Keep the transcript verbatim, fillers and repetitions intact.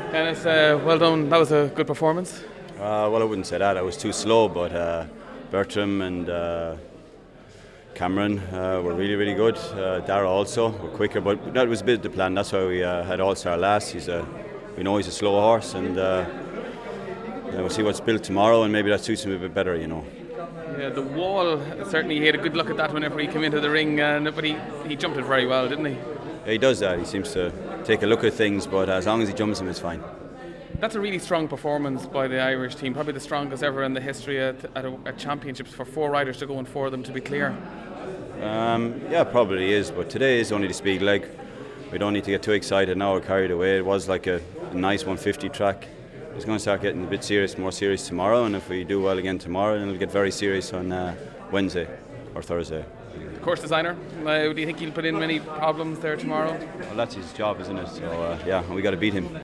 Dennis, uh, well done. That was a good performance. Uh, well, I wouldn't say that. I was too slow, but uh, Bertram and uh, Cameron uh, were really, really good. Uh, Dara also were quicker, but that was a bit of the plan. That's why we uh, had All-Star last. He's a, we know he's a slow horse, and uh, we'll see what's built tomorrow, and maybe that suits him a bit better, you know. Yeah, the wall, certainly he had a good look at that whenever he came into the ring, uh, but he, he jumped it very well, didn't he? Yeah, he does that. He seems to take a look at things, but as long as he jumps them, it's fine. That's a really strong performance by the Irish team, probably the strongest ever in the history at, at, a, at championships, for four riders to go and four of them to be clear. Um, yeah, probably is, but today is only the speed leg. We don't need to get too excited now or carried away. It was like a, a nice one fifty track. It's going to start getting a bit serious, more serious tomorrow, and if we do well again tomorrow, then it'll get very serious on uh, Wednesday or Thursday. Course designer, uh, do you think he'll put in many problems there tomorrow? Well, that's his job, isn't it? So uh, yeah, we got to beat him.